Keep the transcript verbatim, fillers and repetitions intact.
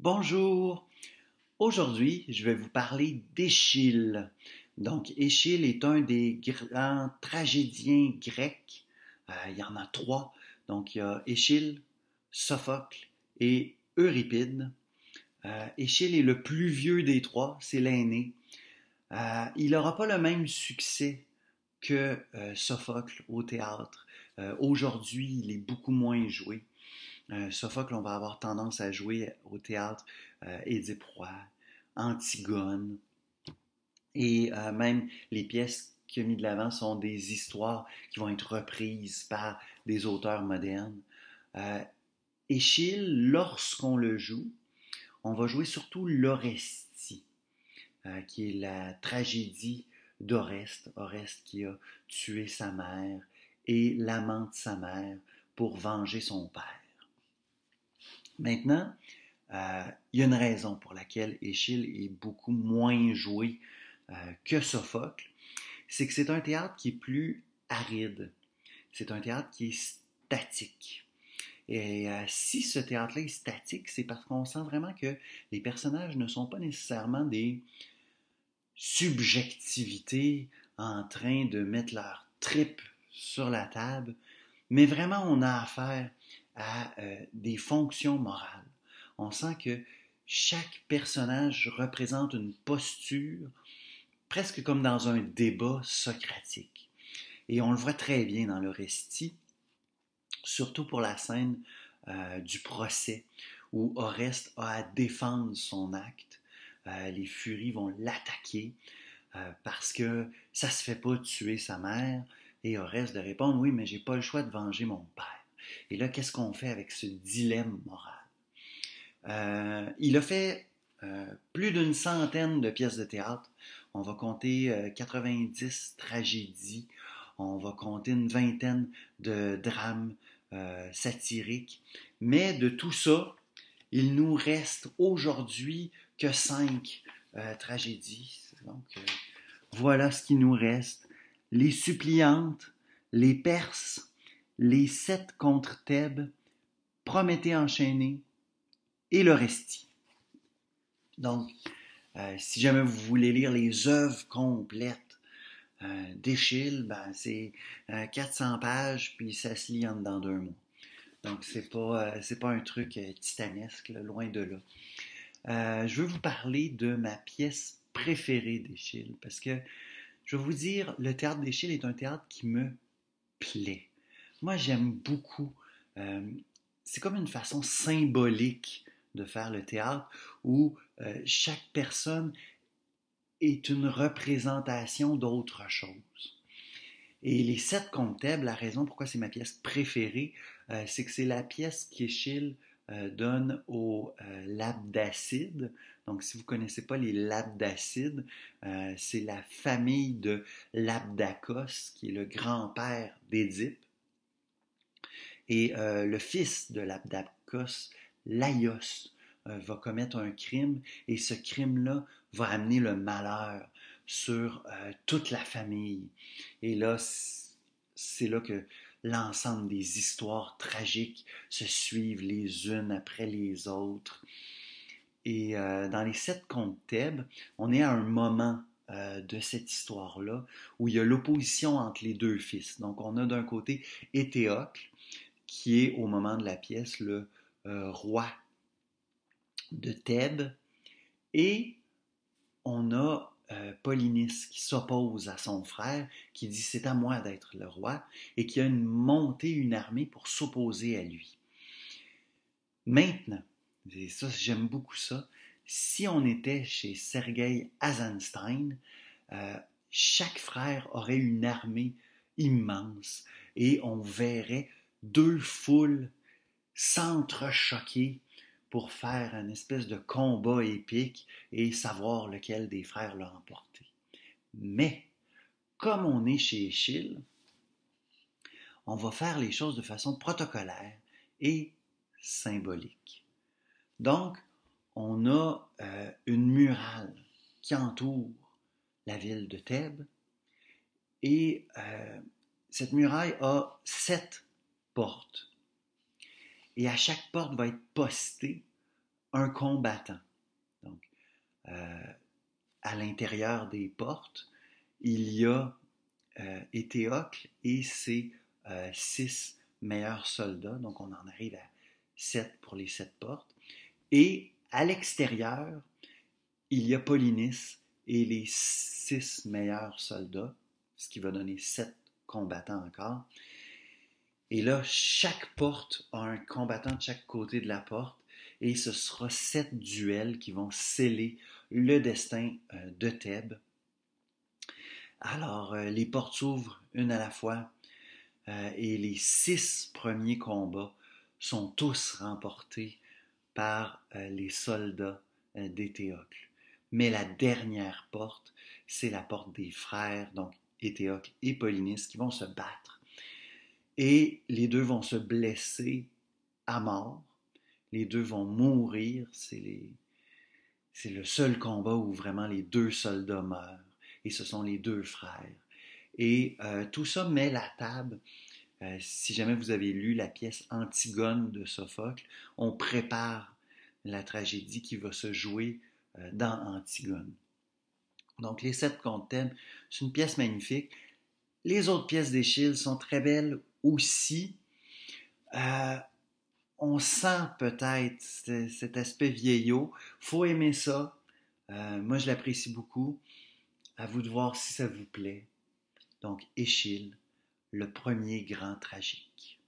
Bonjour! Aujourd'hui, je vais vous parler d'Échille. Donc, Échille est un des grands tragédiens grecs. Euh, il y en a trois. Donc, il y a Échille, Sophocle et Euripide. Euh, Échille est le plus vieux des trois, c'est l'aîné. Euh, il n'aura pas le même succès que euh, Sophocle au théâtre. Euh, aujourd'hui, il est beaucoup moins joué. Euh, Sophocle, on va avoir tendance à jouer au théâtre euh, Édipe Roi, Antigone, et euh, même les pièces qu'il a mis de l'avant sont des histoires qui vont être reprises par des auteurs modernes. Euh, Échille, lorsqu'on le joue, on va jouer surtout l'Orestie, euh, qui est la tragédie d'Oreste, Oreste qui a tué sa mère et l'amant de sa mère pour venger son père. Maintenant, euh, il y a une raison pour laquelle Échille est beaucoup moins joué euh, que Sophocle, c'est que c'est un théâtre qui est plus aride. C'est un théâtre qui est statique. Et euh, si ce théâtre-là est statique, c'est parce qu'on sent vraiment que les personnages ne sont pas nécessairement des subjectivités en train de mettre leur trip sur la table, mais vraiment on a affaire à euh, des fonctions morales. On sent que chaque personnage représente une posture, presque comme dans un débat socratique. Et on le voit très bien dans le récit, surtout pour la scène euh, du procès, où Oreste a à défendre son acte. Euh, les furies vont l'attaquer euh, parce que ça se fait pas tuer sa mère. Et Oreste de répondre, oui, mais j'ai pas le choix de venger mon père. Et là, qu'est-ce qu'on fait avec ce dilemme moral? Euh, il a fait euh, plus d'une centaine de pièces de théâtre. On va compter euh, quatre-vingt-dix tragédies. On va compter une vingtaine de drames euh, satiriques. Mais de tout ça, il nous reste aujourd'hui que cinq euh, tragédies. Donc, euh, voilà ce qui nous reste. Les suppliantes, les Perses, les sept contre Thèbes, Prométhée enchaîné, et le Resti. Donc, euh, si jamais vous voulez lire les œuvres complètes euh, d'Échille, ben, c'est euh, quatre cents pages, puis ça se lit en dedans d'un mois. Donc, c'est pas, euh, c'est pas un truc euh, titanesque, là, loin de là. Euh, je veux vous parler de ma pièce préférée d'Échille, parce que je vais vous dire, le théâtre d'Échille est un théâtre qui me plaît. Moi, j'aime beaucoup. Euh, c'est comme une façon symbolique de faire le théâtre où euh, chaque personne est une représentation d'autre chose. Et les sept contre Thèbes, la raison pourquoi c'est ma pièce préférée, euh, c'est que c'est la pièce qu'Échille euh, donne aux euh, Labdacides. Donc, si vous ne connaissez pas les Labdacides, euh, c'est la famille de Labdacos, qui est le grand-père d'Édipe. Et euh, le fils de Labdacos, Laios, euh, va commettre un crime et ce crime-là va amener le malheur sur euh, toute la famille. Et là, c'est là que l'ensemble des histoires tragiques se suivent les unes après les autres. Et euh, dans les sept contes Thèbes, on est à un moment euh, de cette histoire-là où il y a l'opposition entre les deux fils. Donc on a d'un côté Éthéocle, qui est au moment de la pièce le euh, roi de Thèbes, et on a euh, Polynice qui s'oppose à son frère, qui dit c'est à moi d'être le roi, et qui a une montée, une armée pour s'opposer à lui. Maintenant, et ça j'aime beaucoup ça, si on était chez Sergueï Eisenstein, euh, chaque frère aurait une armée immense et on verrait deux foules s'entrechoquer pour faire un espèce de combat épique et savoir lequel des frères l'a emporté. Mais, comme on est chez Échille, on va faire les choses de façon protocolaire et symbolique. Donc, on a euh, une muraille qui entoure la ville de Thèbes et euh, cette muraille a sept portes. Et à chaque porte va être posté un combattant. Donc, euh, à l'intérieur des portes, il y a euh, Éthéocle et ses euh, six meilleurs soldats. Donc, on en arrive à sept pour les sept portes. Et à l'extérieur, il y a Polynice et les six meilleurs soldats, ce qui va donner sept combattants encore. Et là, chaque porte a un combattant de chaque côté de la porte, et ce sera sept duels qui vont sceller le destin euh, de Thèbes. Alors, euh, les portes s'ouvrent une à la fois, euh, et les six premiers combats sont tous remportés par euh, les soldats euh, d'Éthéocle. Mais la dernière porte, c'est la porte des frères, donc Éthéocle et Polynice, qui vont se battre. Et les deux vont se blesser à mort. Les deux vont mourir. C'est, les... c'est le seul combat où vraiment les deux soldats meurent. Et ce sont les deux frères. Et euh, tout ça met la table. Euh, si jamais vous avez lu la pièce Antigone de Sophocle, on prépare la tragédie qui va se jouer euh, dans Antigone. Donc, Les Sept Contes Thèbes, c'est une pièce magnifique. Les autres pièces d'Échille sont très belles aussi. Euh, on sent peut-être cet aspect vieillot. Faut aimer ça. Euh, moi, je l'apprécie beaucoup. À vous de voir si ça vous plaît. Donc, Échille, le premier grand tragique.